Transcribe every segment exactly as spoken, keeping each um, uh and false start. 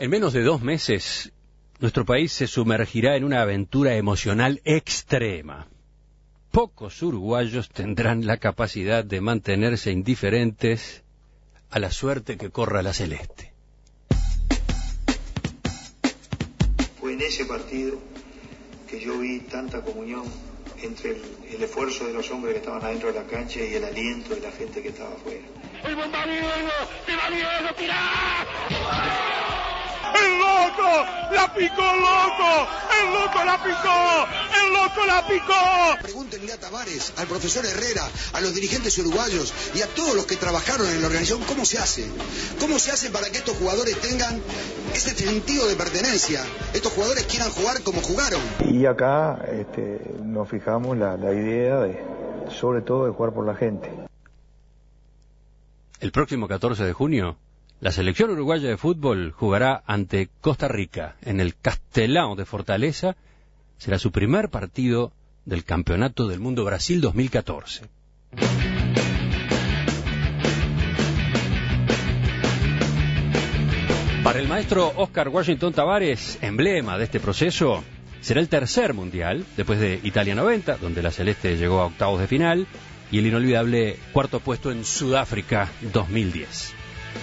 En menos de dos meses, nuestro país se sumergirá en una aventura emocional extrema. Pocos uruguayos tendrán la capacidad de mantenerse indiferentes a la suerte que corra la celeste. Fue en ese partido que yo vi tanta comunión entre el, el esfuerzo de los hombres que estaban adentro de la cancha y el aliento de la gente que estaba afuera. ¡El bombardero! ¡Se va Diego! ¡Tirá! ¡El loco! ¡La picó el loco! ¡El loco la picó! ¡El loco la picó! Pregúntenle a Tavares, al profesor Herrera, a los dirigentes uruguayos y a todos los que trabajaron en la organización cómo se hace. ¿Cómo se hace para que estos jugadores tengan ese sentido de pertenencia? Estos jugadores quieran jugar como jugaron. Y acá este, nos fijamos la, la idea de, sobre todo, de jugar por la gente. El próximo catorce de junio, la selección uruguaya de fútbol jugará ante Costa Rica en el Castelão de Fortaleza. Será su primer partido del Campeonato del Mundo Brasil dos mil catorce. Para el maestro Oscar Washington Tavares, emblema de este proceso, será el tercer mundial, después de Italia noventa, donde la celeste llegó a octavos de final, y el inolvidable cuarto puesto en Sudáfrica dos mil diez.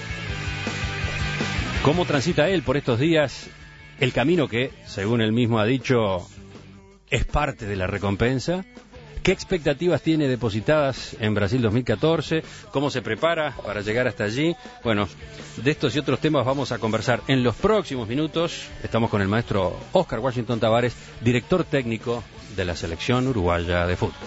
¿Cómo transita él por estos días el camino que, según él mismo ha dicho, es parte de la recompensa? ¿Qué expectativas tiene depositadas en Brasil dos mil catorce? ¿Cómo se prepara para llegar hasta allí? Bueno, de estos y otros temas vamos a conversar en los próximos minutos. Estamos con el maestro Oscar Washington Tavares, director técnico de la selección uruguaya de fútbol.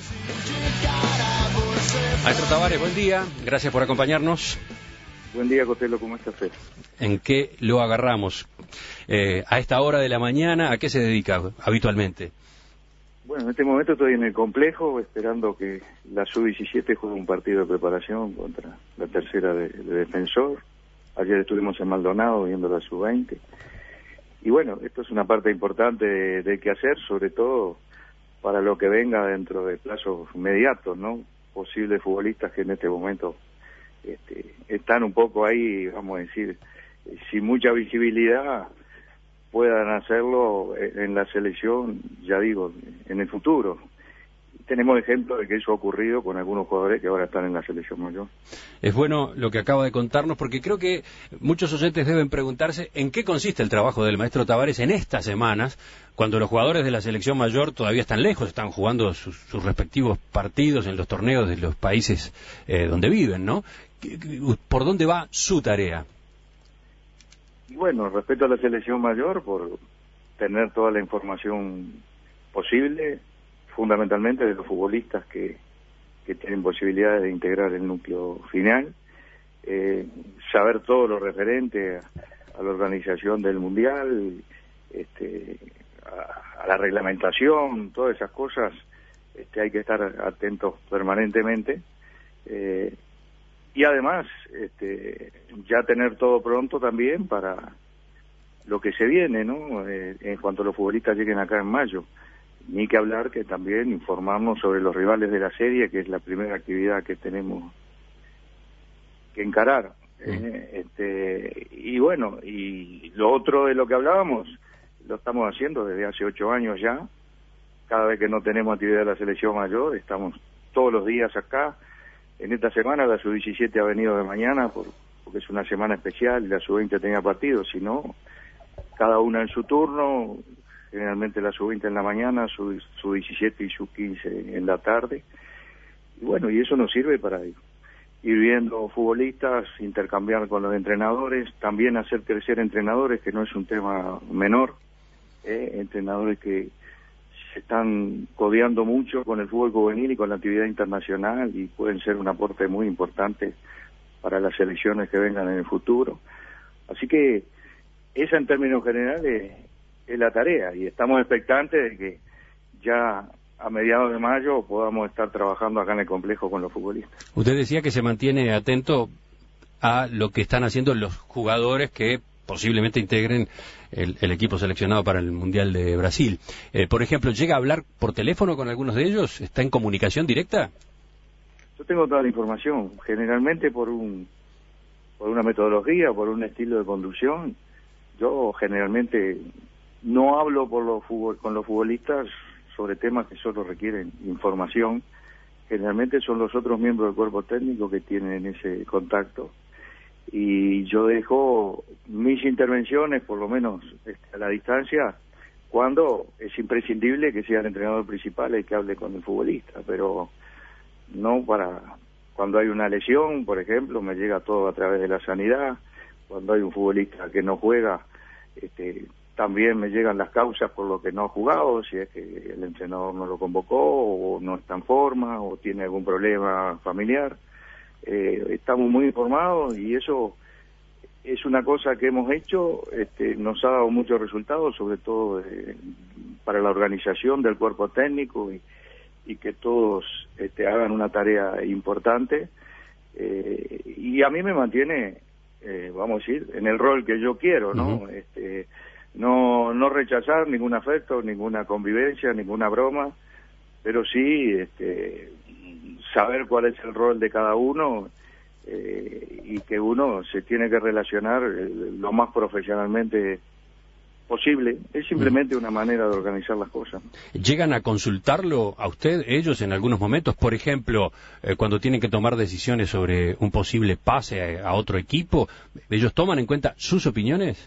Maestro Tavares, buen día. Gracias por acompañarnos. Buen día, Cotelo, ¿cómo está usted? ¿En qué lo agarramos? Eh, a esta hora de la mañana, ¿a qué se dedica habitualmente? Bueno, en este momento estoy en el complejo esperando que la sub diecisiete juegue un partido de preparación contra la tercera de, de Defensor. Ayer estuvimos en Maldonado viendo la sub veinte. Y bueno, esto es una parte importante de, de qué hacer, sobre todo para lo que venga dentro de plazos inmediatos, ¿no? Posibles futbolistas que en este momento este, están un poco ahí, vamos a decir, sin mucha visibilidad, puedan hacerlo en la selección, ya digo, en el futuro. Tenemos ejemplos de que eso ha ocurrido con algunos jugadores que ahora están en la selección mayor. Es bueno lo que acaba de contarnos, porque creo que muchos oyentes deben preguntarse en qué consiste el trabajo del maestro Tavares en estas semanas, cuando los jugadores de la selección mayor todavía están lejos, están jugando sus, sus respectivos partidos en los torneos de los países eh, donde viven, ¿no? ¿Por dónde va su tarea? Bueno, respecto a la selección mayor, por tener toda la información posible, fundamentalmente de los futbolistas que, que tienen posibilidades de integrar el núcleo final, eh, saber todo lo referente a, a la organización del Mundial, este, a, a la reglamentación, todas esas cosas, este, hay que estar atentos permanentemente. Eh, y además, este, ya tener todo pronto también para lo que se viene, ¿no? Eh, en cuanto los futbolistas lleguen acá en mayo. Ni que hablar que también informarnos sobre los rivales de la serie, que es la primera actividad que tenemos que encarar. Mm. Eh, este, y bueno, y lo otro de lo que hablábamos, lo estamos haciendo desde hace ocho años ya. Cada vez que no tenemos actividad de la selección mayor, estamos todos los días acá. En esta semana la sub diecisiete ha venido de mañana por, porque es una semana especial y la sub veinte tenía partido, si no, cada una en su turno. Generalmente la sub veinte en la mañana, sub diecisiete y sub quince en la tarde. Y bueno, y eso nos sirve para ir, ir viendo futbolistas, intercambiar con los entrenadores, también hacer crecer entrenadores, que no es un tema menor, ¿eh? Entrenadores que se están codeando mucho con el fútbol juvenil y con la actividad internacional y pueden ser un aporte muy importante para las selecciones que vengan en el futuro. Así que esa en términos generales es la tarea y estamos expectantes de que ya a mediados de mayo podamos estar trabajando acá en el complejo con los futbolistas. Usted decía que se mantiene atento a lo que están haciendo los jugadores que posiblemente integren el, el equipo seleccionado para el Mundial de Brasil. Eh, por ejemplo, ¿llega a hablar por teléfono con algunos de ellos? ¿Está en comunicación directa? Yo tengo toda la información, generalmente por un por una metodología, por un estilo de conducción. yo generalmente no hablo por los fútbol, con los futbolistas sobre temas que solo requieren información. Generalmente son los otros miembros del cuerpo técnico que tienen ese contacto, y yo dejo mis intervenciones, por lo menos este, a la distancia, cuando es imprescindible que sea el entrenador principal el que hable con el futbolista, pero no para cuando hay una lesión, por ejemplo, me llega todo a través de la sanidad. Cuando hay un futbolista que no juega, este, también me llegan las causas por lo que no ha jugado, si es que el entrenador no lo convocó, o no está en forma, o tiene algún problema familiar. Eh, estamos muy informados, y eso es una cosa que hemos hecho, este, nos ha dado muchos resultados, sobre todo de, para la organización del cuerpo técnico, y, y que todos este, hagan una tarea importante, eh, y a mí me mantiene, eh, vamos a decir, en el rol que yo quiero, ¿no? Uh-huh. Este, no no rechazar ningún afecto, ninguna convivencia, ninguna broma, pero sí este, saber cuál es el rol de cada uno, eh, y que uno se tiene que relacionar eh, lo más profesionalmente posible. Es simplemente una manera de organizar las cosas. ¿Llegan a consultarlo a usted, ellos, en algunos momentos? Por ejemplo, eh, cuando tienen que tomar decisiones sobre un posible pase a, a otro equipo, ¿ellos toman en cuenta sus opiniones?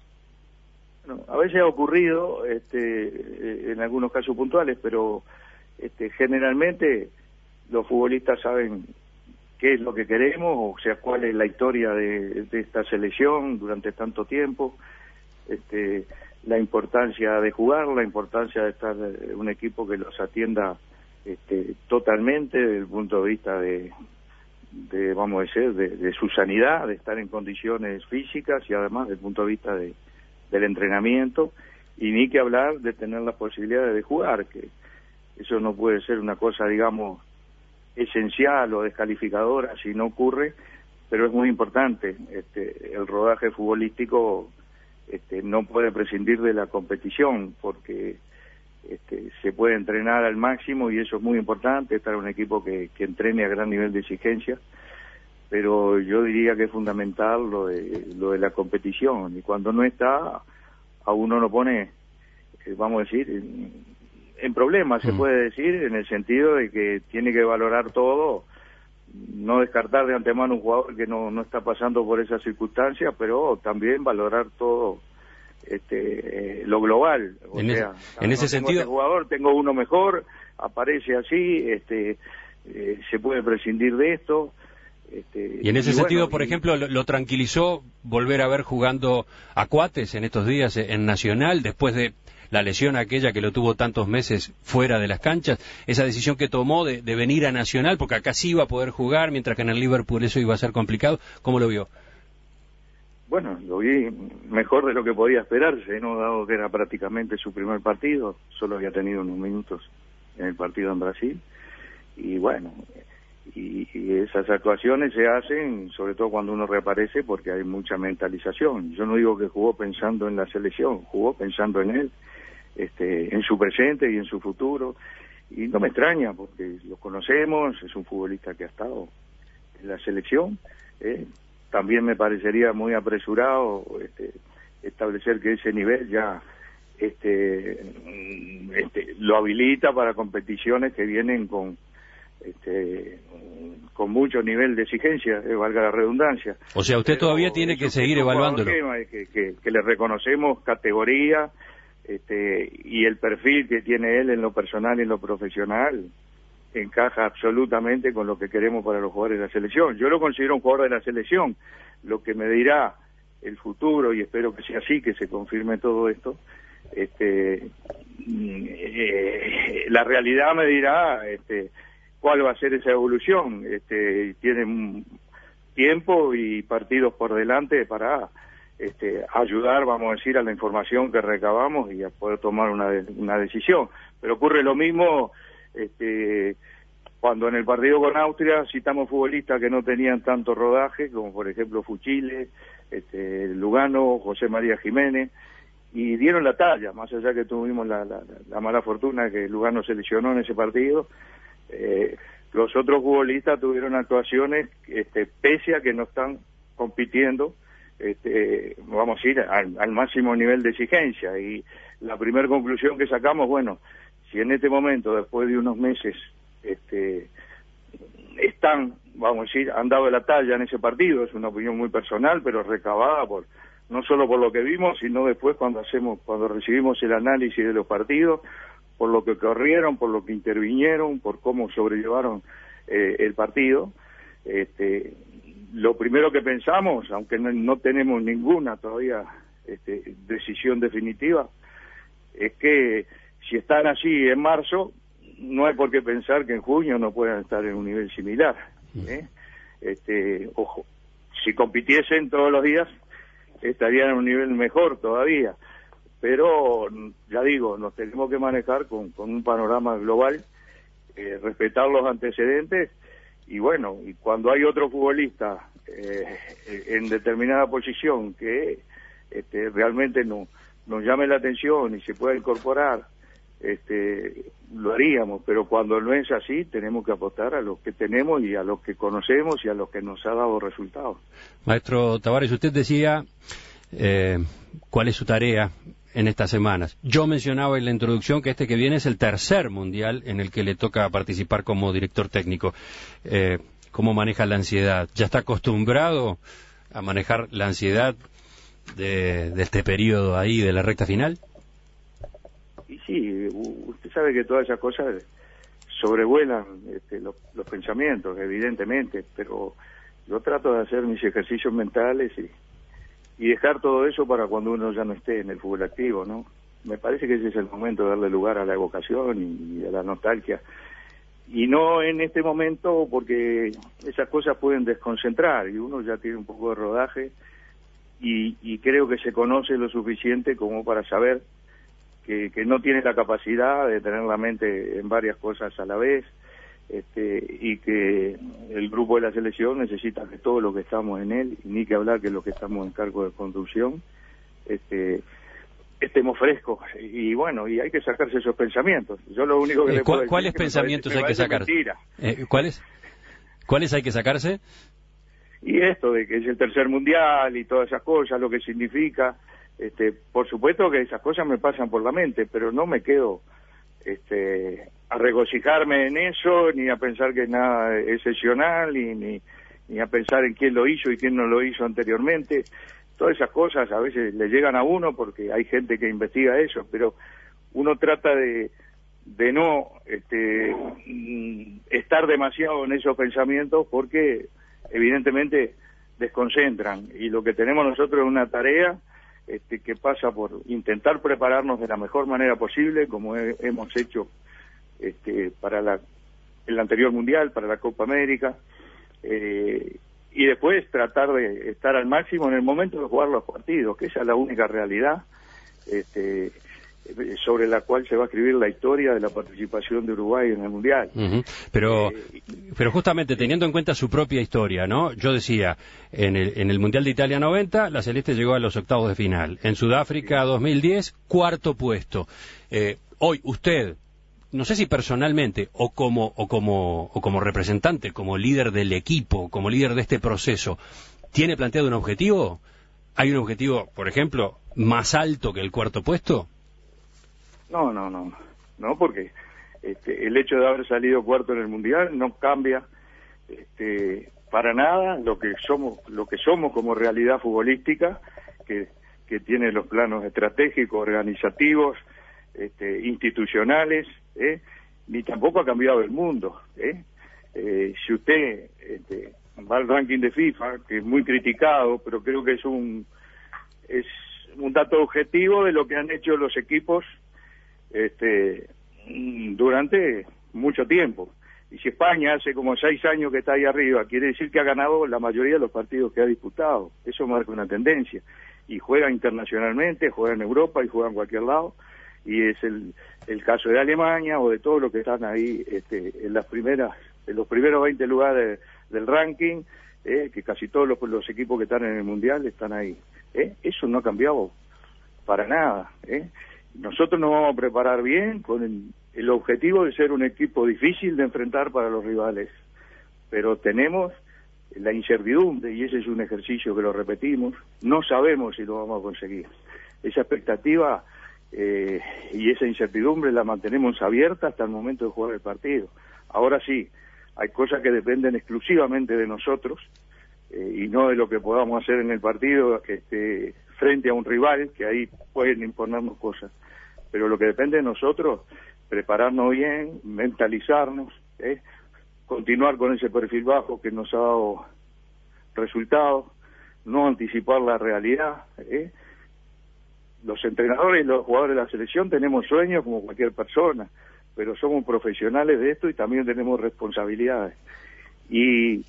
Bueno, a veces ha ocurrido este, en algunos casos puntuales, pero este, generalmente los futbolistas saben qué es lo que queremos, o sea, cuál es la historia de, de esta selección durante tanto tiempo. Este, la importancia de jugar, la importancia de estar en un equipo que los atienda este, totalmente desde el punto de vista de, de vamos a decir, de, de su sanidad, de estar en condiciones físicas, y además desde el punto de vista de, del entrenamiento, y ni que hablar de tener las posibilidades de jugar, que eso no puede ser una cosa, digamos, esencial o descalificadora si no ocurre, pero es muy importante. Este, el rodaje futbolístico Este, no puede prescindir de la competición, porque este, se puede entrenar al máximo, y eso es muy importante, estar en un equipo que, que entrene a gran nivel de exigencia, pero yo diría que es fundamental lo de, lo de la competición, y cuando no está, a uno lo pone, eh, vamos a decir, en, en problemas, se puede decir, en el sentido de que tiene que valorar todo, no descartar de antemano un jugador que no, no está pasando por esas circunstancias, pero también valorar todo este, eh, lo global. O en sea, ese, en no ese tengo sentido, este jugador, tengo uno mejor, aparece así, este, eh, se puede prescindir de esto. Este, y en ese y sentido, bueno, por y... ejemplo, lo, lo tranquilizó volver a ver jugando a Coates en estos días en Nacional, después de la lesión aquella que lo tuvo tantos meses fuera de las canchas, esa decisión que tomó de, de venir a Nacional, porque acá sí iba a poder jugar, mientras que en el Liverpool eso iba a ser complicado. ¿Cómo lo vio? Bueno, lo vi mejor de lo que podía esperarse, ¿no? Dado que era prácticamente su primer partido, solo había tenido unos minutos en el partido en Brasil, y bueno, y, y esas actuaciones se hacen sobre todo cuando uno reaparece, porque hay mucha mentalización. Yo no digo que jugó pensando en la selección, jugó pensando en él, este, en su presente y en su futuro, y no me extraña, porque lo conocemos, es un futbolista que ha estado en la selección. eh, también me parecería muy apresurado este, establecer que ese nivel ya este, este, lo habilita para competiciones que vienen con este, con mucho nivel de exigencia, eh, valga la redundancia. O sea, usted Pero todavía tiene que seguir evaluándolo. Que, que, que le reconocemos categoría este, y el perfil que tiene él en lo personal y en lo profesional encaja absolutamente con lo que queremos para los jugadores de la selección. Yo lo considero un jugador de la selección. Lo que me dirá el futuro, y espero que sea así, que se confirme todo esto, este, eh, la realidad me dirá este, cuál va a ser esa evolución. Este, tiene tiempo y partidos por delante para este, ayudar, vamos a decir, a la información que recabamos y a poder tomar una, una decisión. Pero ocurre lo mismo este, cuando en el partido con Austria citamos futbolistas que no tenían tanto rodaje, como por ejemplo Fuchile, este, Lugano, José María Jiménez, y dieron la talla, más allá que tuvimos la, la, la mala fortuna que Lugano se lesionó en ese partido. Eh, los otros futbolistas tuvieron actuaciones este, pese a que no están compitiendo este, vamos a ir al, al máximo nivel de exigencia. Y la primera conclusión que sacamos, bueno, si en este momento, después de unos meses, este, están, vamos a decir, han dado la talla en ese partido, es una opinión muy personal, pero recabada por no solo por lo que vimos, sino después cuando hacemos, cuando recibimos el análisis de los partidos, por lo que corrieron, por lo que intervinieron, por cómo sobrellevaron eh, el partido. Este, lo primero que pensamos, aunque no, no tenemos ninguna todavía este, decisión definitiva, es que si están así en marzo, no hay por qué pensar que en junio no puedan estar en un nivel similar, ¿eh? Este, ojo, si compitiesen todos los días, estarían en un nivel mejor todavía, pero ya digo, nos tenemos que manejar con, con un panorama global, eh, respetar los antecedentes, y bueno, y cuando hay otro futbolista eh, en determinada posición que este, realmente no, nos llame la atención y se pueda incorporar, este, lo haríamos, pero cuando no es así, tenemos que apostar a los que tenemos y a los que conocemos y a los que nos ha dado resultados. Maestro Tavares, usted decía eh, cuál es su tarea en estas semanas. Yo mencionaba en la introducción que este que viene es el tercer mundial en el que le toca participar como director técnico. Eh, ¿Cómo maneja la ansiedad? ¿Ya está acostumbrado a manejar la ansiedad de, de este periodo ahí, de la recta final? Y sí, usted sabe que todas esas cosas sobrevuelan este, los, los pensamientos, evidentemente, pero yo trato de hacer mis ejercicios mentales y, y dejar todo eso para cuando uno ya no esté en el fútbol activo, ¿no? Me parece que ese es el momento de darle lugar a la evocación y, y a la nostalgia. Y no en este momento, porque esas cosas pueden desconcentrar y uno ya tiene un poco de rodaje y, y creo que se conoce lo suficiente como para saber Que, que no tiene la capacidad de tener la mente en varias cosas a la vez, este, y que el grupo de la selección necesita que todos los que estamos en él, ni que hablar que los que estamos en cargo de conducción, este, estemos frescos. Y bueno, y hay que sacarse esos pensamientos. Yo lo único que eh, le puedo decir ¿Cuáles es que pensamientos me parece, hay que sacarse? Eh, ¿Cuáles? ¿Cuáles hay que sacarse? Y esto de que es el tercer mundial y todas esas cosas, lo que significa. Este, por supuesto que esas cosas me pasan por la mente, pero no me quedo este, a regocijarme en eso, ni a pensar que nada es excepcional, ni, ni, ni a pensar en quién lo hizo y quién no lo hizo anteriormente. Todas esas cosas a veces le llegan a uno porque hay gente que investiga eso, pero uno trata de, de no este, estar demasiado en esos pensamientos porque evidentemente desconcentran, y lo que tenemos nosotros es una tarea Este, que pasa por intentar prepararnos de la mejor manera posible, como he, hemos hecho este, para la, el anterior Mundial, para la Copa América, eh, y después tratar de estar al máximo en el momento de jugar los partidos, que esa es la única realidad este, sobre la cual se va a escribir la historia de la participación de Uruguay en el Mundial. Uh-huh. Pero, eh, pero justamente teniendo en cuenta su propia historia, ¿no? Yo decía, en el, en el Mundial de Italia noventa, la Celeste llegó a los octavos de final. En Sudáfrica dos mil diez, cuarto puesto. Eh, hoy, usted, no sé si personalmente o como, o como, o como representante, como líder del equipo, como líder de este proceso, ¿tiene planteado un objetivo? ¿Hay un objetivo, por ejemplo, más alto que el cuarto puesto? No, no, no, no, porque este, el hecho de haber salido cuarto en el Mundial no cambia este, para nada lo que somos, lo que somos como realidad futbolística, que, que tiene los planos estratégicos, organizativos, este, institucionales, ¿eh? Ni tampoco ha cambiado el mundo, ¿eh? Eh, si usted este, va al ranking de FIFA, que es muy criticado, pero creo que es un es un dato objetivo de lo que han hecho los equipos este durante mucho tiempo. Y si España hace como seis años que está ahí arriba, quiere decir que ha ganado la mayoría de los partidos que ha disputado. Eso marca una tendencia. Y juega internacionalmente, juega en Europa y juega en cualquier lado. Y es el, el caso de Alemania o de todos los que están ahí este, en las primeras, en los primeros veinte lugares del ranking, eh, que casi todos los, los equipos que están en el Mundial están ahí. Eh. Eso no ha cambiado para nada, ¿eh? Nosotros nos vamos a preparar bien con el, el objetivo de ser un equipo difícil de enfrentar para los rivales, pero tenemos la incertidumbre, y ese es un ejercicio que lo repetimos, no sabemos si lo vamos a conseguir. Esa expectativa eh, y esa incertidumbre la mantenemos abierta hasta el momento de jugar el partido. Ahora sí, hay cosas que dependen exclusivamente de nosotros eh, y no de lo que podamos hacer en el partido este, frente a un rival, que ahí pueden imponernos cosas. Pero lo que depende de nosotros, prepararnos bien, mentalizarnos, ¿eh? continuar con ese perfil bajo que nos ha dado resultados, no anticipar la realidad. ¿eh? Los entrenadores y los jugadores de la selección tenemos sueños como cualquier persona, pero somos profesionales de esto y también tenemos responsabilidades. Y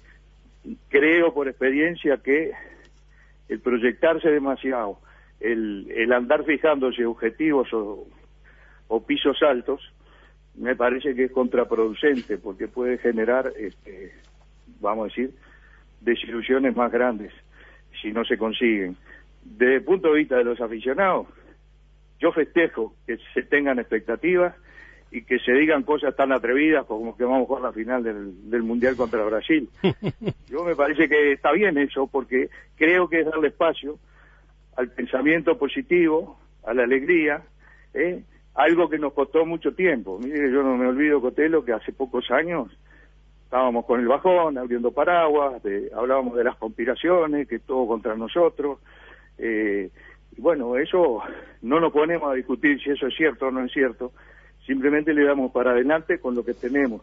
creo por experiencia que el proyectarse demasiado, el, el andar fijándose objetivos o, o pisos altos, me parece que es contraproducente, porque puede generar, este, vamos a decir, desilusiones más grandes si no se consiguen. Desde el punto de vista de los aficionados, yo festejo que se tengan expectativas y que se digan cosas tan atrevidas como que vamos a jugar la final del, del Mundial contra Brasil. Yo me parece que está bien eso, porque creo que es darle espacio al pensamiento positivo, a la alegría, ¿eh? algo que nos costó mucho tiempo. Mire, yo no me olvido, Cotelo, que hace pocos años estábamos con el bajón, abriendo paraguas, de, hablábamos de las conspiraciones, que todo contra nosotros. Eh, y bueno, eso no nos ponemos a discutir si eso es cierto o no es cierto, simplemente le damos para adelante con lo que tenemos.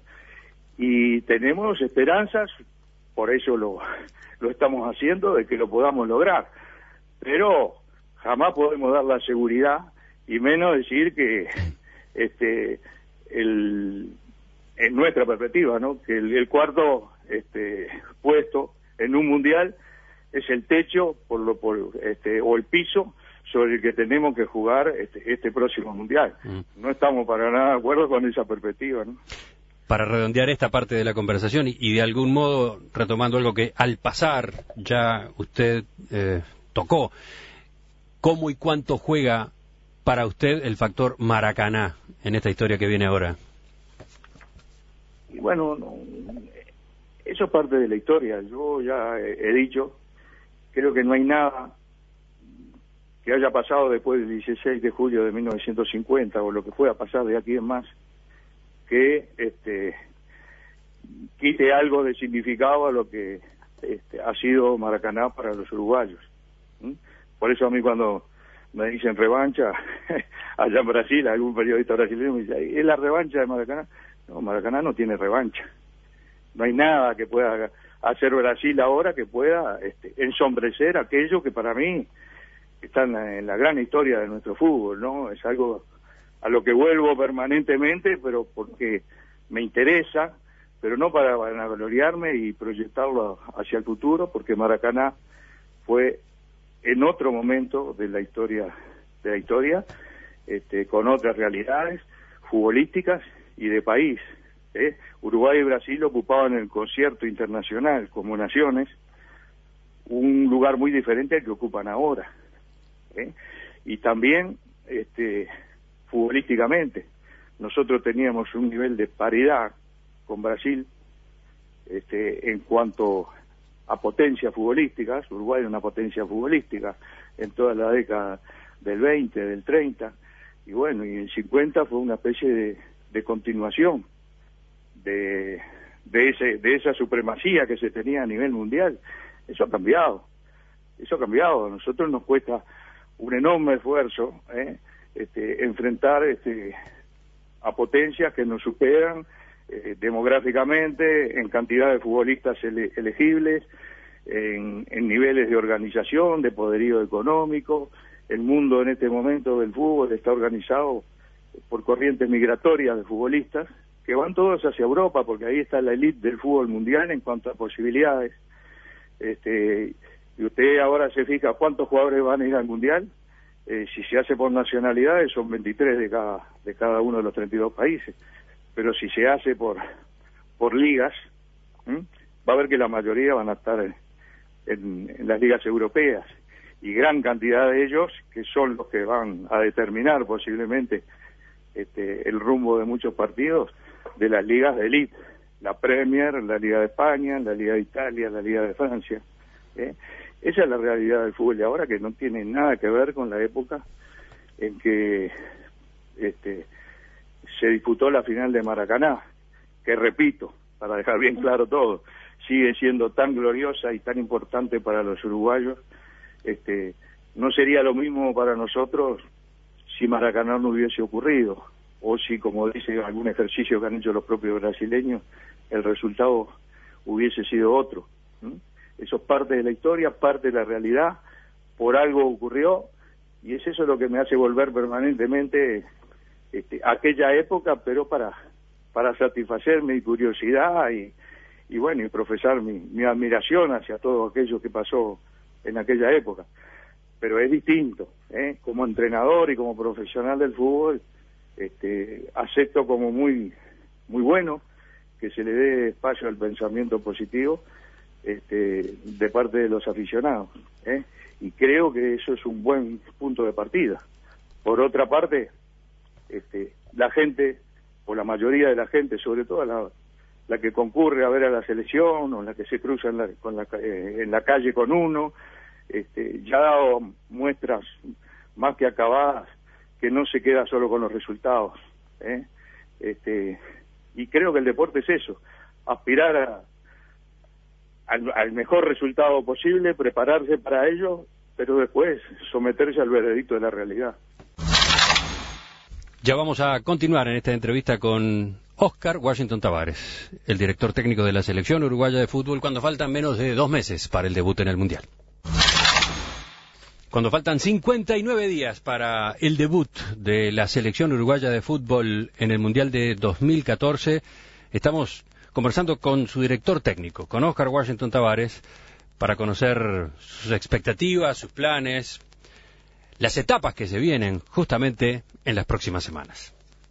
Y tenemos esperanzas, por eso lo, lo estamos haciendo, de que lo podamos lograr. Pero jamás podemos dar la seguridad, y menos decir que este el en nuestra perspectiva, ¿no? que el, el cuarto este puesto en un mundial es el techo por lo por este o el piso sobre el que tenemos que jugar este, este próximo mundial. Mm. No estamos para nada de acuerdo con esa perspectiva, ¿no? Para redondear esta parte de la conversación y, y de algún modo retomando algo que al pasar ya usted eh, tocó, ¿cómo y cuánto juega para usted el factor Maracaná en esta historia que viene ahora? Y bueno, no, eso es parte de la historia. Yo ya he, he dicho, creo que no hay nada que haya pasado después del dieciséis de julio de mil novecientos cincuenta o lo que pueda pasar de aquí en más que este quite algo de significado a lo que este, ha sido Maracaná para los uruguayos. ¿Mm? Por eso a mí cuando me dicen revancha, allá en Brasil, algún periodista brasileño me dice, ¿es la revancha de Maracaná? No, Maracaná no tiene revancha. No hay nada que pueda hacer Brasil ahora que pueda este, ensombrecer aquello que para mí está en la, en la gran historia de nuestro fútbol, ¿no? Es algo a lo que vuelvo permanentemente, pero porque me interesa, pero no para vanagloriarme y proyectarlo hacia el futuro, porque Maracaná fue en otro momento de la historia de la historia este, con otras realidades futbolísticas y de país. ¿eh? Uruguay y Brasil ocupaban en el concierto internacional como naciones un lugar muy diferente al que ocupan ahora. ¿eh? Y también este, futbolísticamente nosotros teníamos un nivel de paridad con Brasil este, en cuanto a potencias futbolísticas. Uruguay era una potencia futbolística en toda la década del veinte, del treinta, y bueno, y en cincuenta fue una especie de, de continuación de, de, ese, de esa supremacía que se tenía a nivel mundial. Eso ha cambiado, eso ha cambiado. A nosotros nos cuesta un enorme esfuerzo ¿eh? este, enfrentar este, a potencias que nos superan eh, demográficamente, en cantidad de futbolistas ele elegibles, en, en niveles de organización, de poderío económico. El mundo en este momento del fútbol está organizado por corrientes migratorias de futbolistas que van todos hacia Europa, porque ahí está la élite del fútbol mundial en cuanto a posibilidades. Este, y usted ahora se fija cuántos jugadores van a ir al mundial. Eh, si se hace por nacionalidades son veintitrés de cada de cada uno de los treinta y dos países, pero si se hace por por ligas, ¿m? va a ver que la mayoría van a estar en, en, en las ligas europeas, y gran cantidad de ellos que son los que van a determinar posiblemente este, el rumbo de muchos partidos de las ligas de élite la Premier, la Liga de España, la Liga de Italia, la Liga de Francia. ¿eh? Esa es la realidad del fútbol de ahora, que no tiene nada que ver con la época en que este, se disputó la final de Maracaná, que repito, para dejar bien claro todo, sigue siendo tan gloriosa y tan importante para los uruguayos. Este, no sería lo mismo para nosotros si Maracaná no hubiese ocurrido, o si, como dice algún ejercicio que han hecho los propios brasileños, el resultado hubiese sido otro. ¿Mm? Eso es parte de la historia, parte de la realidad, por algo ocurrió, y es eso lo que me hace volver permanentemente este, a aquella época, pero para, para satisfacer mi curiosidad y, y bueno, y profesar mi, mi admiración hacia todo aquello que pasó en aquella época. Pero es distinto, ¿eh? Como entrenador y como profesional del fútbol, este, acepto como muy, muy bueno que se le dé espacio al pensamiento positivo este, de parte de los aficionados, ¿eh? Y creo que eso es un buen punto de partida. Por otra parte, este, la gente, o la mayoría de la gente, sobre todo la, la que concurre a ver a la selección, o la que se cruza en la, con la, eh, en la calle con uno, este, ya ha dado muestras más que acabadas que no se queda solo con los resultados, ¿eh? Este, y creo que el deporte es eso, aspirar a, al, al mejor resultado posible, prepararse para ello, pero después someterse al veredicto de la realidad. Ya vamos a continuar en esta entrevista con Óscar Washington Tabárez, el director técnico de la selección uruguaya de fútbol, cuando faltan menos de dos meses para el debut en el Mundial. Cuando faltan cincuenta y nueve días para el debut de la selección uruguaya de fútbol en el Mundial de dos mil catorce, estamos conversando con su director técnico, con Óscar Washington Tabárez, para conocer sus expectativas, sus planes, las etapas que se vienen justamente en las próximas semanas.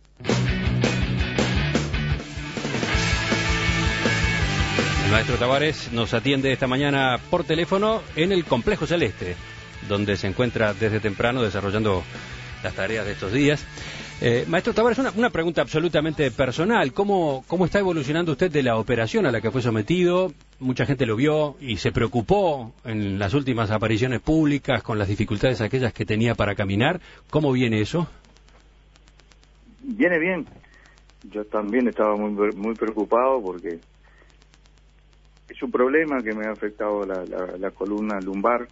El maestro Tabárez nos atiende esta mañana por teléfono en el Complejo Celeste, donde se encuentra desde temprano desarrollando las tareas de estos días. Eh, maestro Tabárez, una, una pregunta absolutamente personal. ¿Cómo, ¿Cómo está evolucionando usted de la operación a la que fue sometido? Mucha gente lo vio y se preocupó en las últimas apariciones públicas con las dificultades aquellas que tenía para caminar. ¿Cómo viene eso? Viene bien. Yo también estaba muy, muy preocupado porque es un problema que me ha afectado la, la, la columna lumbar.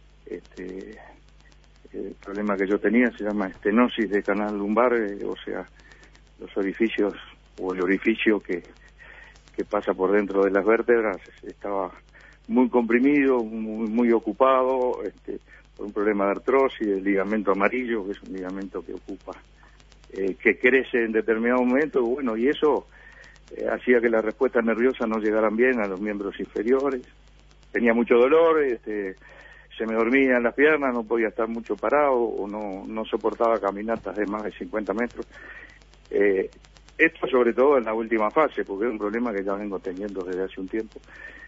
Este, el problema que yo tenía se llama estenosis de canal lumbar, eh, o sea, los orificios o el orificio que, que pasa por dentro de las vértebras estaba muy comprimido, muy, muy ocupado, este, por un problema de artrosis, el ligamento amarillo, que es un ligamento que ocupa, eh, que crece en determinado momento, bueno, y eso eh, hacía que las respuestas nerviosas no llegaran bien a los miembros inferiores. Tenía mucho dolor, este, se me dormía en las piernas, no podía estar mucho parado o no, no soportaba caminatas de más de cincuenta metros. Eh, esto sobre todo en la última fase, porque es un problema que ya vengo teniendo desde hace un tiempo.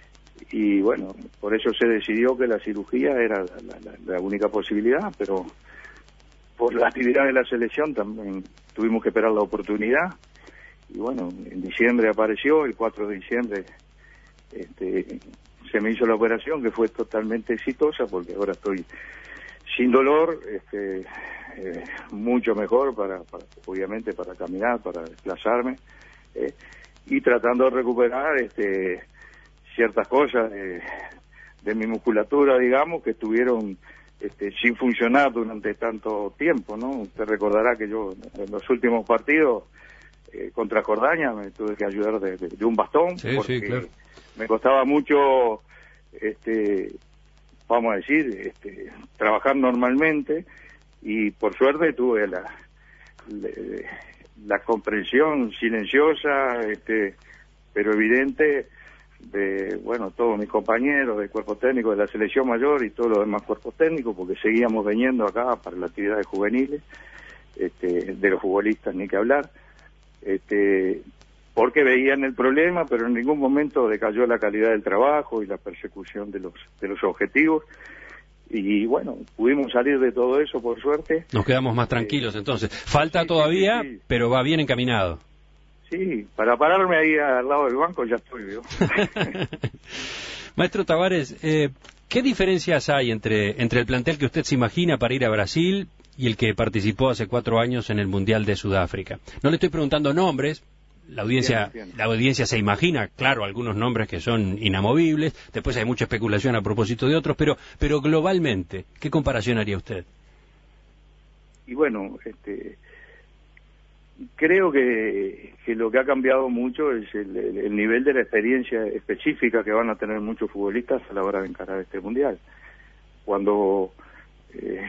Y bueno, por eso se decidió que la cirugía era la, la, la única posibilidad, pero por la actividad de la selección también tuvimos que esperar la oportunidad. Y bueno, en diciembre apareció, el cuatro de diciembre este, se me hizo la operación, que fue totalmente exitosa, porque ahora estoy sin dolor, este, eh, mucho mejor, para, para obviamente para caminar, para desplazarme, eh, y tratando de recuperar este, ciertas cosas de, de mi musculatura, digamos, que estuvieron este, sin funcionar durante tanto tiempo, ¿no? Usted recordará que yo en los últimos partidos eh, contra Jordania me tuve que ayudar de, de, de un bastón, sí, porque sí, claro. Me costaba mucho, este, vamos a decir, este, trabajar normalmente, y por suerte tuve la, la, la comprensión silenciosa, este, pero evidente, de, bueno, todos mis compañeros del cuerpo técnico de la selección mayor y todos los demás cuerpos técnicos, porque seguíamos viniendo acá para las actividades juveniles, este, de los futbolistas ni que hablar, este, porque veían el problema, pero en ningún momento decayó la calidad del trabajo y la persecución de los de los objetivos. Y bueno, pudimos salir de todo eso, por suerte. Nos quedamos más tranquilos, entonces. Falta sí, todavía, sí, sí. pero va bien encaminado. Sí, para pararme ahí al lado del banco ya estoy, ¿vio? Maestro Tavares, eh, ¿qué diferencias hay entre, entre el plantel que usted se imagina para ir a Brasil y el que participó hace cuatro años en el Mundial de Sudáfrica? No le estoy preguntando nombres, la audiencia, bien, bien. la audiencia se imagina, claro, algunos nombres que son inamovibles, después hay mucha especulación a propósito de otros, pero, pero globalmente, ¿qué comparación haría usted? Y bueno, este, creo que, que lo que ha cambiado mucho es el, el, el nivel de la experiencia específica que van a tener muchos futbolistas a la hora de encarar este Mundial. Cuando eh,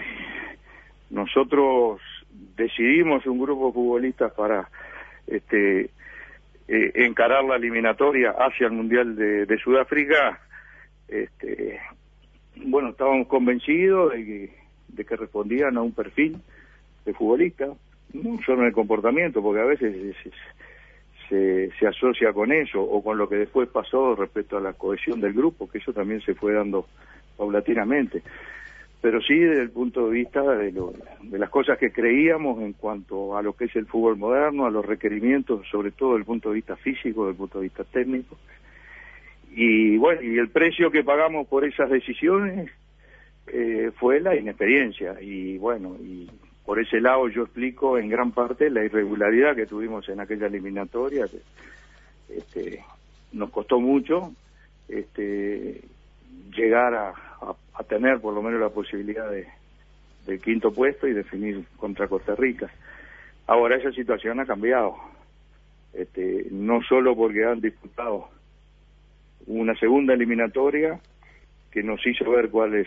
nosotros decidimos un grupo de futbolistas para este eh, encarar la eliminatoria hacia el Mundial de, de Sudáfrica, este, bueno, estábamos convencidos de que, de que respondían a un perfil de futbolista, no solo en el comportamiento, porque a veces se, se, se asocia con eso, o con lo que después pasó respecto a la cohesión del grupo, que eso también se fue dando paulatinamente, pero sí desde el punto de vista de, lo, de las cosas que creíamos en cuanto a lo que es el fútbol moderno, a los requerimientos, sobre todo desde el punto de vista físico, desde el punto de vista técnico, y bueno, y el precio que pagamos por esas decisiones eh, fue la inexperiencia, y bueno, y por ese lado yo explico en gran parte la irregularidad que tuvimos en aquella eliminatoria, que este, nos costó mucho este, llegar a, a, a tener por lo menos la posibilidad de, del quinto puesto y definir contra Costa Rica. Ahora esa situación ha cambiado, este, no solo porque han disputado una segunda eliminatoria que nos hizo ver cuáles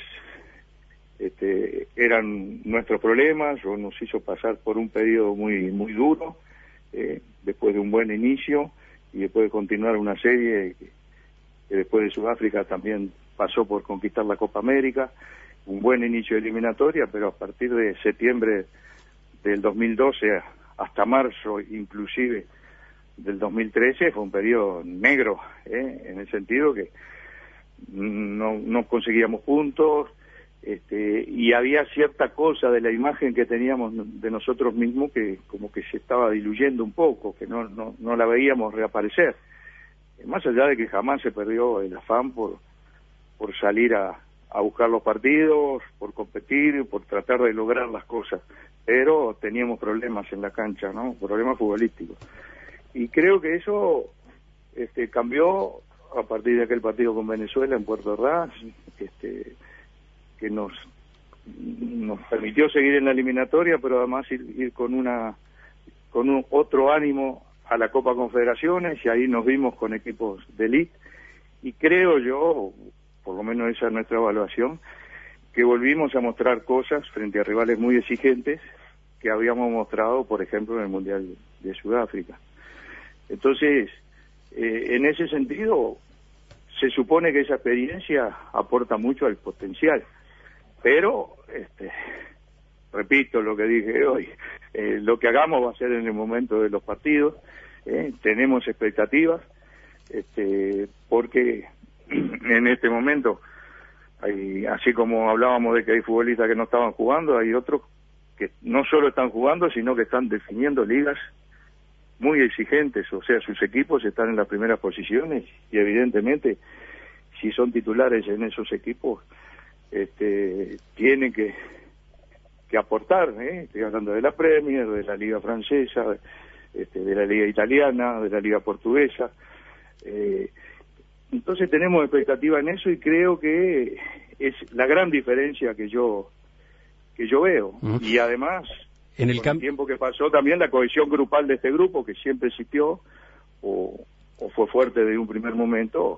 Este, eran nuestros problemas, o nos hizo pasar por un periodo muy muy duro, eh, después de un buen inicio, y después de continuar una serie que, que después de Sudáfrica también pasó por conquistar la Copa América, un buen inicio de eliminatoria, pero a partir de septiembre del dos mil doce hasta marzo inclusive del dos mil trece fue un periodo negro, eh, en el sentido que no, no conseguíamos puntos. Este, y había cierta cosa de la imagen que teníamos de nosotros mismos que como que se estaba diluyendo un poco, que no, no, no la veíamos reaparecer. Más allá de que jamás se perdió el afán por, por salir a, a buscar los partidos, por competir, por tratar de lograr las cosas, pero teníamos problemas en la cancha, ¿no? Problemas futbolísticos. Y creo que eso este, cambió a partir de aquel partido con Venezuela en Puerto Ordaz, este, que nos nos permitió seguir en la eliminatoria, pero además ir, ir con una con un otro ánimo a la Copa Confederaciones, y ahí nos vimos con equipos de elite, y creo yo, por lo menos esa es nuestra evaluación, que volvimos a mostrar cosas frente a rivales muy exigentes que habíamos mostrado, por ejemplo, en el Mundial de Sudáfrica. Entonces, eh, en ese sentido, se supone que esa experiencia aporta mucho al potencial. Pero, este, repito lo que dije hoy, eh, lo que hagamos va a ser en el momento de los partidos, eh, tenemos expectativas, este, porque en este momento, hay, así como hablábamos de que hay futbolistas que no estaban jugando, hay otros que no solo están jugando, sino que están definiendo ligas muy exigentes, o sea, sus equipos están en las primeras posiciones, y evidentemente, si son titulares en esos equipos, Este, tiene que, que aportar, ¿eh? Estoy hablando de la Premier, de la Liga Francesa, este, de la Liga Italiana, de la Liga Portuguesa. Eh, entonces tenemos expectativa en eso, y creo que es la gran diferencia que yo que yo veo. Uh-huh. Y además, en el, con el tiempo que pasó, también la cohesión grupal de este grupo, que siempre existió, o, o fue fuerte de un primer momento,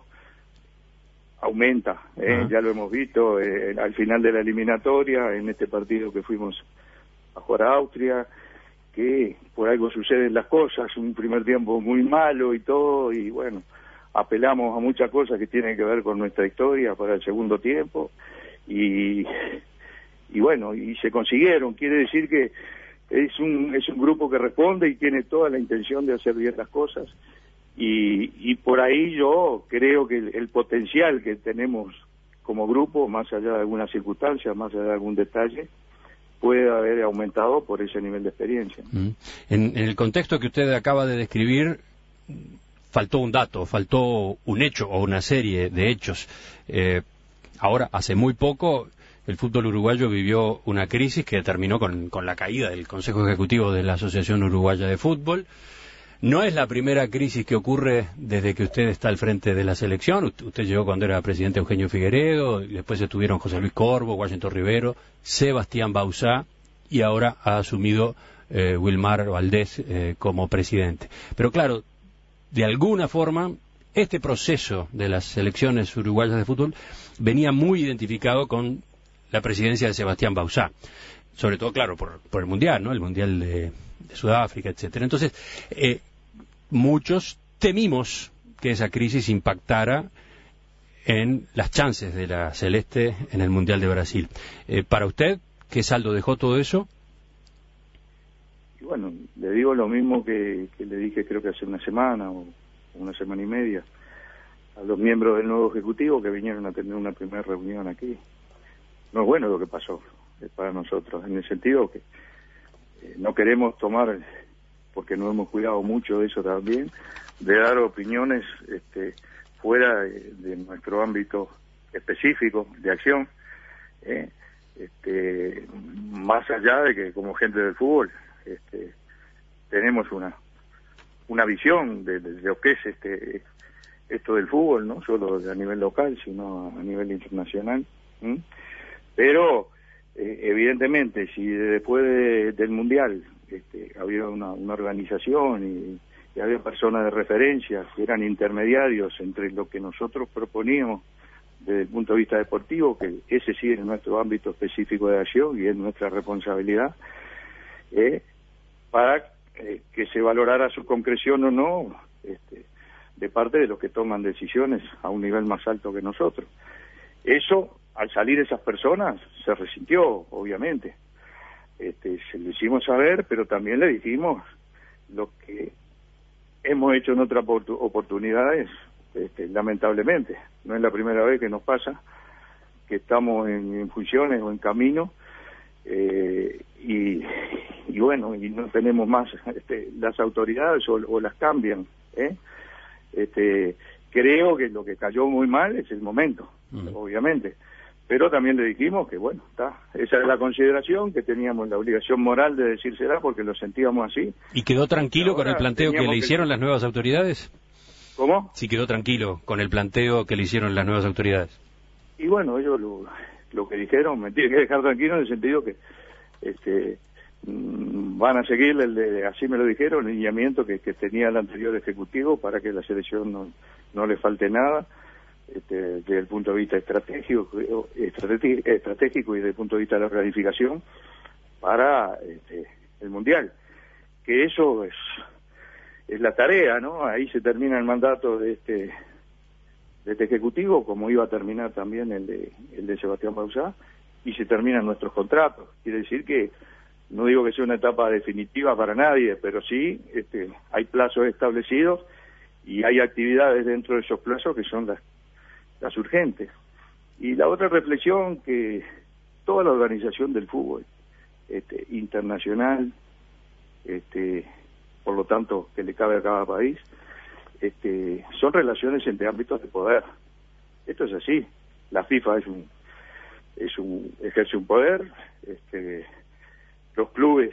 aumenta, ¿eh? Uh-huh. Ya lo hemos visto eh, al final de la eliminatoria, en este partido que fuimos a jugar a Austria, que por algo suceden las cosas, un primer tiempo muy malo y todo, y bueno, apelamos a muchas cosas que tienen que ver con nuestra historia para el segundo tiempo, y, y bueno, y se consiguieron. Quiere decir que es un, es un grupo que responde y tiene toda la intención de hacer bien las cosas. Y, y por ahí yo creo que el, el potencial que tenemos como grupo, más allá de algunas circunstancias, más allá de algún detalle, puede haber aumentado por ese nivel de experiencia. Mm. En, en el contexto que usted acaba de describir, faltó un dato, faltó un hecho o una serie de hechos. Eh, ahora, hace muy poco, el fútbol uruguayo vivió una crisis que terminó con, con la caída del Consejo Ejecutivo de la Asociación Uruguaya de Fútbol. No es la primera crisis que ocurre desde que usted está al frente de la selección. Usted llegó cuando era presidente Eugenio Figueredo, y después estuvieron José Luis Corvo, Washington Rivero, Sebastián Bauzá, y ahora ha asumido eh, Wilmar Valdés eh, como presidente. Pero claro, de alguna forma, este proceso de las selecciones uruguayas de fútbol venía muy identificado con la presidencia de Sebastián Bauzá. Sobre todo, claro, por, por el Mundial, ¿no? El Mundial de, de Sudáfrica, etcétera. Entonces, eh, muchos temimos que esa crisis impactara en las chances de la Celeste en el Mundial de Brasil. Eh, para usted, ¿qué saldo dejó todo eso? Y bueno, le digo lo mismo que, que le dije creo que hace una semana o una semana y media a los miembros del nuevo Ejecutivo que vinieron a tener una primera reunión aquí. No es bueno lo que pasó para nosotros, en el sentido que eh, no queremos tomar, porque no hemos cuidado mucho de eso también, de dar opiniones este, fuera de, de nuestro ámbito específico de acción, eh, este, más allá de que como gente del fútbol este, tenemos una una visión de, de lo que es este esto del fútbol, no solo a nivel local, sino a nivel internacional. ¿Mm? Pero eh, evidentemente, si después de, del Mundial este, había una, una organización y, y había personas de referencia que eran intermediarios entre lo que nosotros proponíamos desde el punto de vista deportivo, que ese sí es nuestro ámbito específico de acción y es nuestra responsabilidad, eh, para eh, que se valorara su concreción o no este, de parte de los que toman decisiones a un nivel más alto que nosotros. Eso, al salir esas personas, se resintió, obviamente. Este, se lo hicimos saber, pero también le dijimos lo que hemos hecho en otras oportunidades, este, lamentablemente. No es la primera vez que nos pasa, que estamos en, en funciones o en camino, eh, y, y bueno, y no tenemos más este, las autoridades o, o las cambian, ¿eh? Este, creo que lo que cayó muy mal es el momento, uh-huh. obviamente. Pero también le dijimos que, bueno, está, esa es la consideración, que teníamos la obligación moral de decírsela porque lo sentíamos así. ¿Y quedó tranquilo con el planteo que le hicieron que... las nuevas autoridades? ¿Cómo? Sí, quedó tranquilo con el planteo que le hicieron las nuevas autoridades. Y bueno, ellos lo, lo que dijeron, me tienen que dejar tranquilo en el sentido que este mmm, van a seguir, el de, así me lo dijeron, el lineamiento que, que tenía el anterior Ejecutivo para que la selección no, no le falte nada. Este, desde el punto de vista estratégico, estratégico, estratégico y desde el punto de vista de la planificación para este, el Mundial. Que eso es, es la tarea, ¿no? Ahí se termina el mandato de este, de este Ejecutivo, como iba a terminar también el de, el de Sebastián Bauzá, y se terminan nuestros contratos. Quiere decir que, no digo que sea una etapa definitiva para nadie, pero sí este, hay plazos establecidos y hay actividades dentro de esos plazos que son las las urgentes. Y la otra reflexión, que toda la organización del fútbol este, internacional, este, por lo tanto que le cabe a cada país, este, son relaciones entre ámbitos de poder. Esto es así. La FIFA es un, es un ejerce un poder, este, los clubes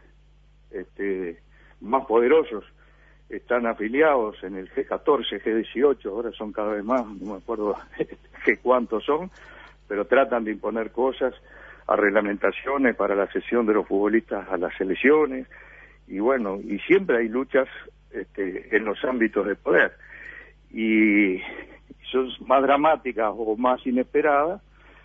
este, más poderosos están afiliados en el G catorce, G dieciocho, ahora son cada vez más, no me acuerdo G cuántos son, pero tratan de imponer cosas a reglamentaciones para la cesión de los futbolistas a las selecciones, y bueno, y siempre hay luchas este, en los ámbitos de poder, y son más dramáticas o más inesperadas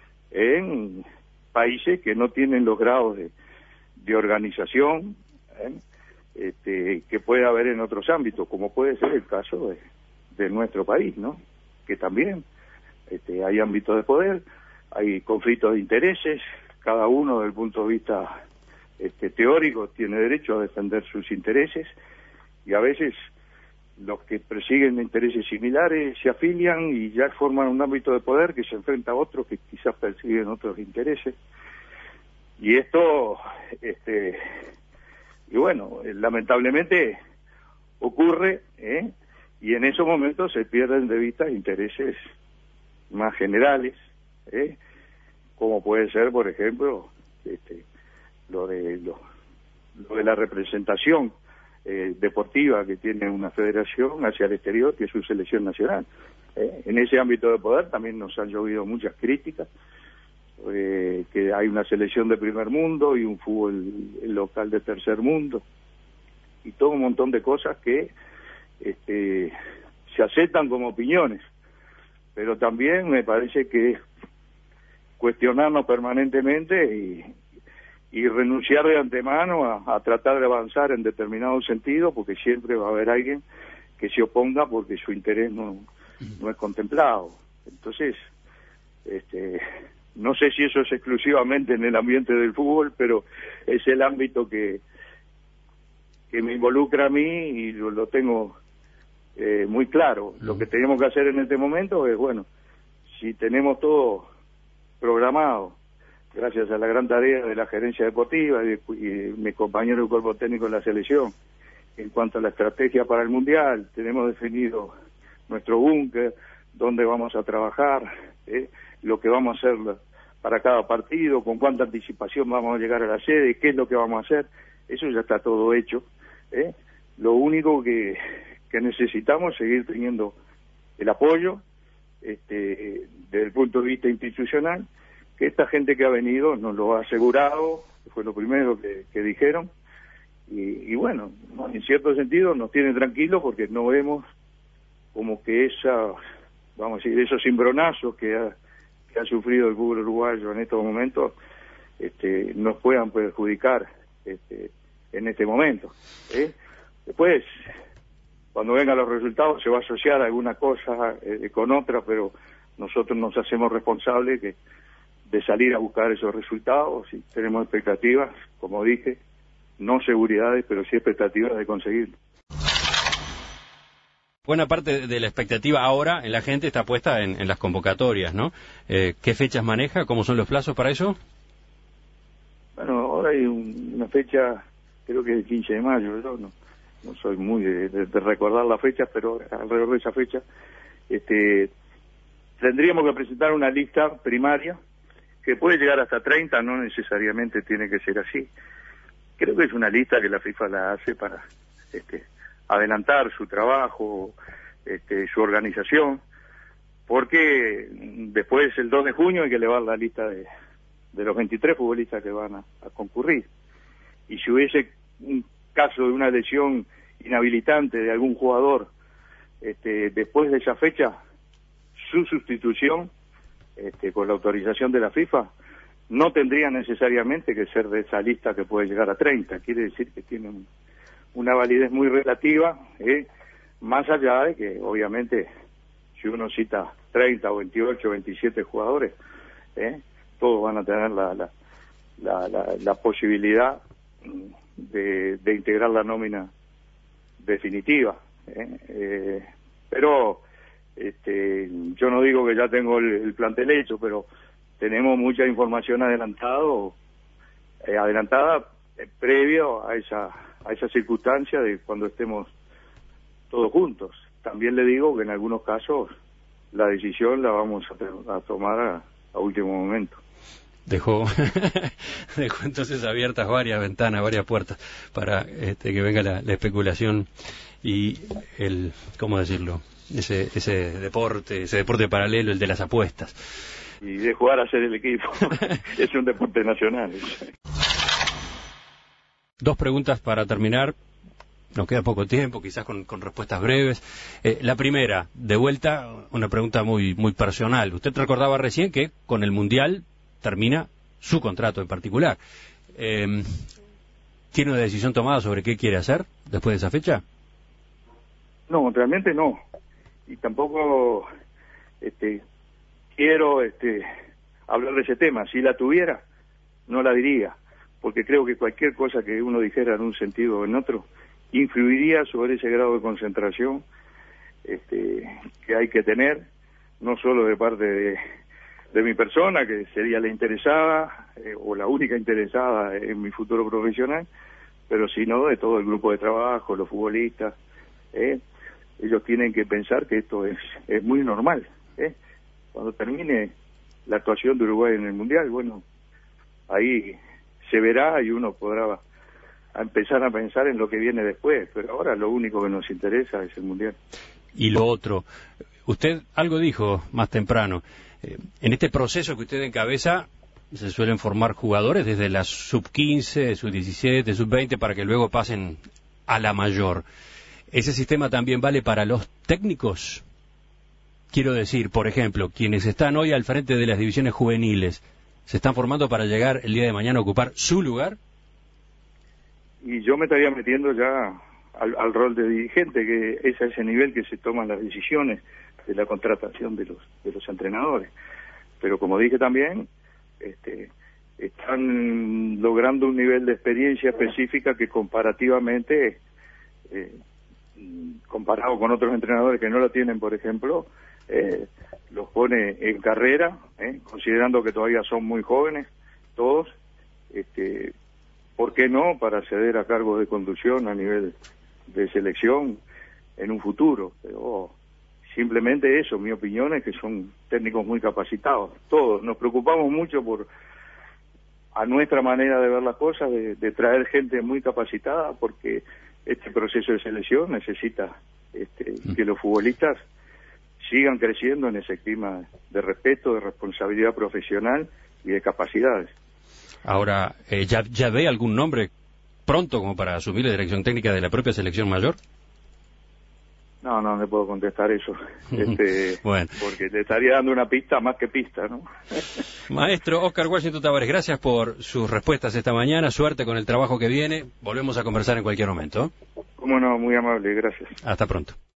en países que no tienen los grados de, de organización, ¿eh? Este, que puede haber en otros ámbitos, como puede ser el caso de, de nuestro país, ¿no? Que también este, hay ámbitos de poder, hay conflictos de intereses, cada uno desde el punto de vista este, teórico tiene derecho a defender sus intereses, y a veces los que persiguen intereses similares se afilian y ya forman un ámbito de poder que se enfrenta a otros que quizás persiguen otros intereses. y esto, este, y bueno, lamentablemente ocurre, ¿eh? Y en esos momentos se pierden de vista intereses más generales, ¿eh? Como puede ser, por ejemplo, este, lo de lo, lo de la representación eh, deportiva que tiene una federación hacia el exterior, que es su selección nacional. Eh, en ese ámbito de poder también nos han llovido muchas críticas, eh, que hay una selección de primer mundo y un fútbol local de tercer mundo, y todo un montón de cosas que este, se aceptan como opiniones, pero también me parece que cuestionarnos permanentemente y, y renunciar de antemano a, a tratar de avanzar en determinado sentido, porque siempre va a haber alguien que se oponga porque su interés no, no es contemplado. Entonces, este, no sé si eso es exclusivamente en el ambiente del fútbol, pero es el ámbito que, que me involucra a mí y lo, lo tengo eh, muy claro. Lo que tenemos que hacer en este momento es, bueno, si tenemos todo programado, gracias a la gran tarea de la gerencia deportiva y, de, y de mi compañero del cuerpo técnico de la selección, en cuanto a la estrategia para el Mundial, tenemos definido nuestro búnker, dónde vamos a trabajar, ¿eh? Lo que vamos a hacer para cada partido, con cuánta anticipación vamos a llegar a la sede, qué es lo que vamos a hacer. Eso ya está todo hecho, ¿eh? Lo único que, que necesitamos es seguir teniendo el apoyo este, desde el punto de vista institucional, que esta gente que ha venido nos lo ha asegurado, fue lo primero que, que dijeron, y, y bueno, en cierto sentido nos tiene tranquilos porque no vemos como que esa, vamos a decir, esos cimbronazos que ha, que ha sufrido el fútbol uruguayo en estos momentos este, nos puedan perjudicar este, en este momento, ¿eh? Después, cuando vengan los resultados se va a asociar alguna cosa eh, con otra, pero nosotros nos hacemos responsables que, de salir a buscar esos resultados y tenemos expectativas, como dije, no seguridades, pero sí expectativas de conseguirlo. Buena parte de la expectativa ahora en la gente está puesta en, en las convocatorias, ¿no? Eh, ¿Qué fechas maneja? ¿Cómo son los plazos para eso? Bueno, ahora hay un, una fecha, creo que es el quince de mayo, yo no, no soy muy de, de, de recordar las fechas, pero alrededor de esa fecha este, tendríamos que presentar una lista primaria que puede llegar hasta treinta, no necesariamente tiene que ser así. Creo que es una lista que la FIFA la hace para este, adelantar su trabajo, este, su organización, porque después el dos de junio hay que elevar la lista de, de los veintitrés futbolistas que van a, a concurrir. Y si hubiese un caso de una lesión inhabilitante de algún jugador este, después de esa fecha, su sustitución Este, con la autorización de la FIFA, no tendría necesariamente que ser de esa lista que puede llegar a treinta, quiere decir que tiene un, una validez muy relativa, ¿eh? Más allá de que, obviamente, si uno cita treinta, veintiocho, veintisiete jugadores, ¿eh? Todos van a tener la, la, la, la, la posibilidad de, de integrar la nómina definitiva, ¿eh? Eh, pero Este, yo no digo que ya tengo el, el plantel hecho, pero tenemos mucha información adelantado, eh, adelantada eh, previo a esa a esa circunstancia de cuando estemos todos juntos. También le digo que en algunos casos la decisión la vamos a, a tomar a, a último momento. Dejó, dejó entonces abiertas varias ventanas, varias puertas para este, que venga la, la especulación y el, ¿cómo decirlo? Ese, ese deporte, ese deporte paralelo, el de las apuestas. Y de jugar a ser el equipo. Es un deporte nacional. Dos preguntas para terminar. Nos queda poco tiempo, quizás con, con respuestas breves. Eh, la primera, de vuelta, una pregunta muy, muy personal. Usted recordaba recién que con el Mundial termina su contrato en particular. Eh, ¿Tiene una decisión tomada sobre qué quiere hacer después de esa fecha? No, realmente no. Y tampoco este, quiero este, hablar de ese tema. Si la tuviera, no la diría, porque creo que cualquier cosa que uno dijera en un sentido o en otro influiría sobre ese grado de concentración este, que hay que tener, no solo de parte de, de mi persona, que sería la interesada, eh, o la única interesada en mi futuro profesional, pero sino de todo el grupo de trabajo, los futbolistas. ¿eh? Ellos tienen que pensar que esto es, es muy normal. ¿eh? Cuando termine la actuación de Uruguay en el Mundial, bueno, ahí se verá y uno podrá a empezar a pensar en lo que viene después, pero ahora lo único que nos interesa es el Mundial. Y lo otro, usted algo dijo más temprano, eh, en este proceso que usted encabeza se suelen formar jugadores desde la sub quince, sub diecisiete, sub veinte para que luego pasen a la mayor. ¿Ese sistema también vale para los técnicos? Quiero decir, por ejemplo, quienes están hoy al frente de las divisiones juveniles, ¿se están formando para llegar el día de mañana a ocupar su lugar? Y yo me estaría metiendo ya al, al rol de dirigente, que es a ese nivel que se toman las decisiones de la contratación de los de los entrenadores. Pero como dije también, este, están logrando un nivel de experiencia específica que comparativamente, eh, comparado con otros entrenadores que no lo tienen, por ejemplo, eh, los pone en carrera, eh, considerando que todavía son muy jóvenes, todos, este, ¿por qué no?, para acceder a cargos de conducción a nivel de selección en un futuro. Pero simplemente eso, mi opinión es que son técnicos muy capacitados, todos. Nos preocupamos mucho por, a nuestra manera de ver las cosas, de, de traer gente muy capacitada, porque este proceso de selección necesita este, que los futbolistas sigan creciendo en ese clima de respeto, de responsabilidad profesional y de capacidades. Ahora, eh, ¿ya, ¿ya ve algún nombre pronto como para asumir la dirección técnica de la propia selección mayor? No, no le puedo contestar eso, este, bueno. porque le estaría dando una pista más que pista, ¿no? Maestro Oscar Washington Tabárez, gracias por sus respuestas esta mañana, suerte con el trabajo que viene, volvemos a conversar en cualquier momento. Cómo no, muy amable, gracias. Hasta pronto.